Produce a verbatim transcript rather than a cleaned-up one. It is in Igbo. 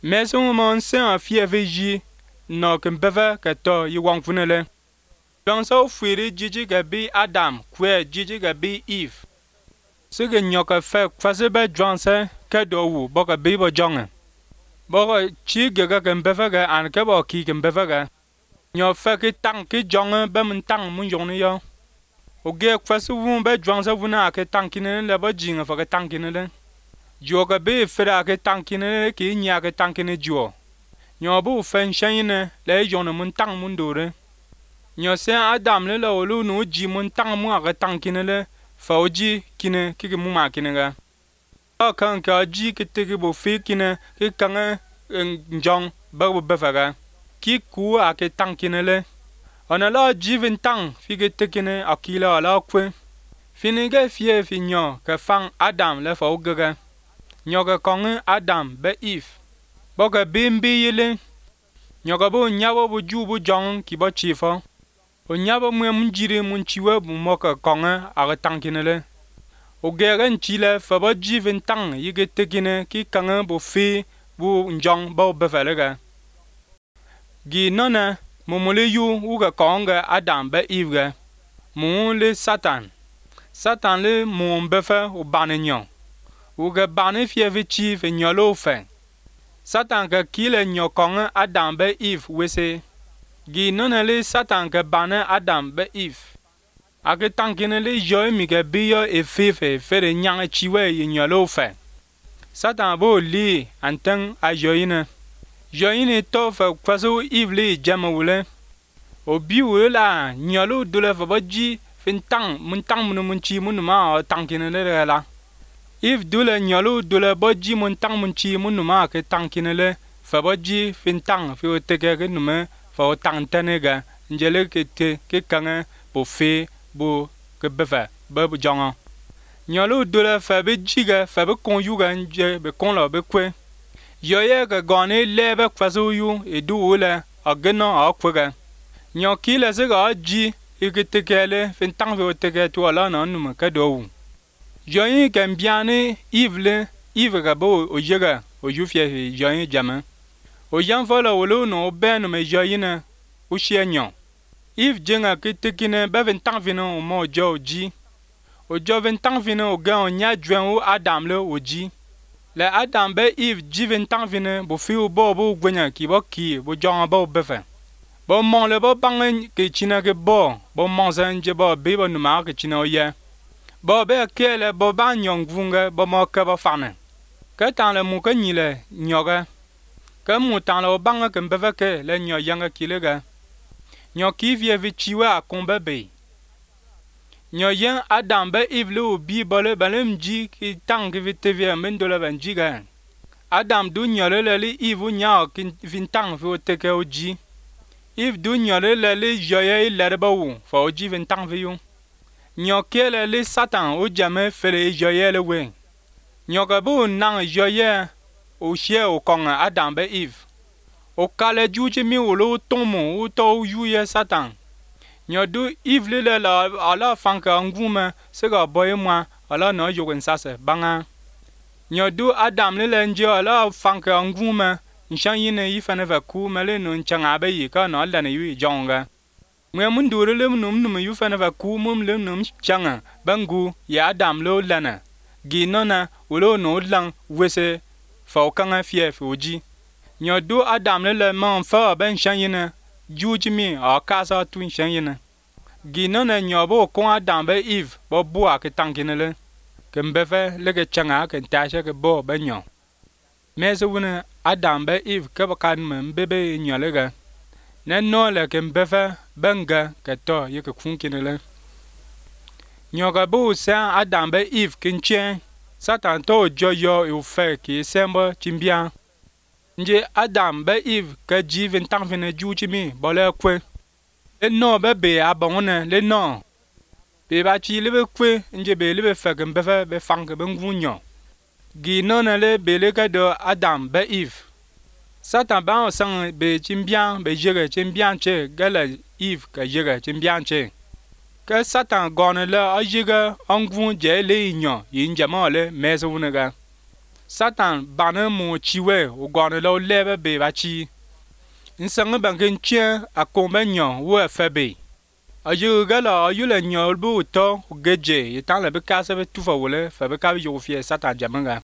Maison mon saint fie veji no ken beva ka to yi wang funele. Dans so fuiri jiji ga bi Adam kwe jiji ga bi Eve. Sige nyoka fe kwase be dwanse ka do wu boka bi bo jonga. Boka chi ga ken beva ga an ka bo ki ken beva ga. Nyo fe ki tang ki jonga be mun tang mun jongni yo. O ge kwase wu be dwanse wu na ke tang kinene le bo jinga fa ke tang kinene. Jo ka be fera ke tang kinene ki nya ke tang kinene jo. Nyo bu fen shayine le jona mun tang mun dore. Nyo se Adam le lo lu no ji mun tang mu aga tang kinele fa oji kine ki mu ma kinega. A kan ka ji ki te ki bo fe kine ki kan njong ba bo befaga. Ki ku a ke tang kinele. Ona la ji vin tang fi ke te kine akila la kwe. Fini ge fie fi nyo ka fang Adam le fa ogaga. Nyo ka kong Adam be Eve. Boka bimbi yile. Nyo ka bo nyabo bo ju bo jong ki bo chifo. O nyaba mwe munjire munchiwe bu moka konga aga tankinele. O geren chile fa ba jivin tang yige tekine ki kanga bu fi bu njong ba befalega. Gi nona momole yu uga konga Adam ba Eve. Mon le Satan. Satan le mon befa o banenyon. Uga bane fievi chief e nyolo fe. Satan ka kile nyo konga Adam ba Eve wese. Gi nona le Satan ke bane Adam be Eve. Ake tankine le joy mi ke biyo e fefe fere nyang chiwe yi nyolo fe. Satan bo li anteng a joyine. Joyine to fe kwaso Eve li jama wule. O bi wule la nyolo dole fe baji fin tang mun tang mun mun chi mun ma tankine le la. Eve dole nyolo dole baji mun tang mun chi mun ma ke tankine le fe baji fin tang fi o teke ke nume fa o tang tenega njele ke te ke kanga bo fe bo ke befa ba bo jonga nyalo dola fa be jiga fa be konjuga nje be konla be kwe yoye ga gone lebe kwazo yu e du wala agena a kwega nyo kila se ga ji e ke te kele fin tang fe o te ke to ala na numa ka do yoye kan biane ivle ive ga bo o jega o ju fie yoye jama. O yan fola wolo no ben me joyina o shienyon. If jenga ki tekine be vintan vina o mo jo ji. O jo vintan vina o ga on nya dwen o Adam le o ji. Le Adam be if ji vintan vina bo fi o bo bo gwenya ki bo ki bo jon bo befe. Bo mon le bo bangen ki china ke bo bo mon zan je bo be bo numa ke china o ye. Bo be ke le bo ban nyong vunga bo mo ke bo fane. Ka tan le mu ke ni le nyoga. Ka mu tan lo banga ke mbeva ke le nyo yanga kilega. Nyo ki vie vi chiwe a kombe be. Nyo yen Adam be Eve le obi bole balem ji ki tang ki vi te vie men do la ban ji ga. Adam du nyo le le li Eve nya ki vin tang vi o te ke o ji. Eve du nyo le le li joye le re ba wu fa o ji vin tang vi yo. Nyo ke le li Satan o jame fele joye le we. Nyo ka bu nang joye o shie o konga Adam be Eve. O kale juji mi o lo tomo o to yuye Satan. Nyo du Eve le le la ala fanka ngume se ga boye mwa ala no yogen sase banga. Nyo du Adam le le nje ala fanka ngume nshan yine yifane va ku mele no nchanga be yi ka no ala ne yu jonga. Mwe mun dure le num num yufane va ku mum le num changa bangu ya Adam lo lana. Gi nona o lo no lang wese fa o kanga fie fi oji. Nyo do Adam le le man fa ben shanyina juji mi a kasa twin shanyina. Gi nona nyo bo kon Adam be Eve bo bo a ke tankine le. Ke mbefe le ke changa ke tasha ke bo be nyo. Mese wuna Adam be Eve ke ba kan me bebe nyo le ga. Ne no le ke mbefe benga ke to ye ke kunkine le. Nyo ga bo sa Adam be Eve kinchen. Satan to joyo e fe ki semba chimbia. Nje Adam be Eve ka ji vin tang vin juji mi bole kwe. Le no be be abone le no. Be ba chi le be kwe nje be le be fe ke be be fang ke be ngvunyo. Gi no na le be le ka do Adam be Eve. Satan ba o sang be chimbia be jere chimbia che gala Eve ka jere chimbia che. Ka Satan gone le a jega angvun je le nyo yin jama le mese wunega. Satan bana mo chiwe o gone lo lebe be ba chi. Nsang bangen chien a kombe nyon wo febe. A yu gala a yu le nyon bu to geje, yetan le be kase be tufa wole, fa be ka yu fie Satan jamanga.